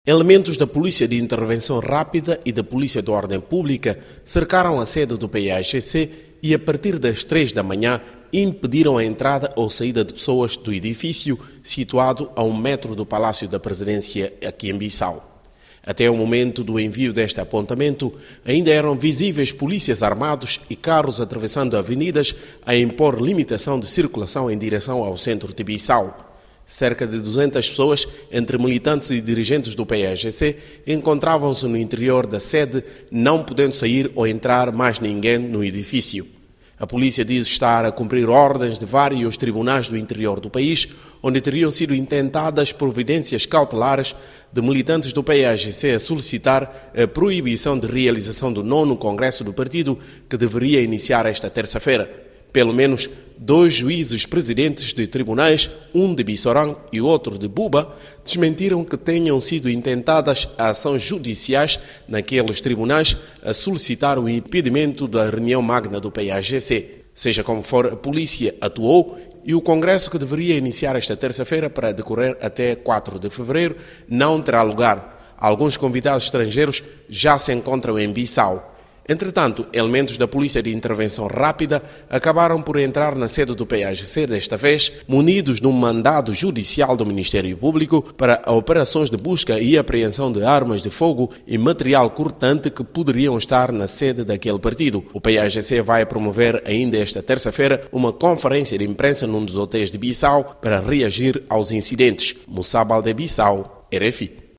Elementos da Polícia de Intervenção Rápida e da Polícia de Ordem Pública cercaram a sede do PAGC e, a partir das 3 da manhã, impediram a entrada ou saída de pessoas do edifício situado a 1 metro do Palácio da Presidência aqui em Bissau. Até o momento do envio deste apontamento, ainda eram visíveis polícias armados e carros atravessando avenidas a impor limitação de circulação em direção ao centro de Bissau. Cerca de 200 pessoas, entre militantes e dirigentes do PAGC, encontravam-se no interior da sede, não podendo sair ou entrar mais ninguém no edifício. A polícia diz estar a cumprir ordens de vários tribunais do interior do país, onde teriam sido intentadas providências cautelares de militantes do PAGC a solicitar a proibição de realização do 9º Congresso do partido, que deveria iniciar esta terça-feira. Pelo menos 2 juízes presidentes de tribunais, um de Bissorã e outro de Buba, desmentiram que tenham sido intentadas ações judiciais naqueles tribunais a solicitar o impedimento da reunião magna do PAGC. Seja como for, a polícia atuou e o congresso, que deveria iniciar esta terça-feira para decorrer até 4 de fevereiro, não terá lugar. Alguns convidados estrangeiros já se encontram em Bissau. Entretanto, elementos da Polícia de Intervenção Rápida acabaram por entrar na sede do PAGC, desta vez munidos de um mandado judicial do Ministério Público para operações de busca e apreensão de armas de fogo e material cortante que poderiam estar na sede daquele partido. O PAGC vai promover ainda esta terça-feira uma conferência de imprensa num dos hotéis de Bissau para reagir aos incidentes. Moussa Baldé, Bissau, RFI.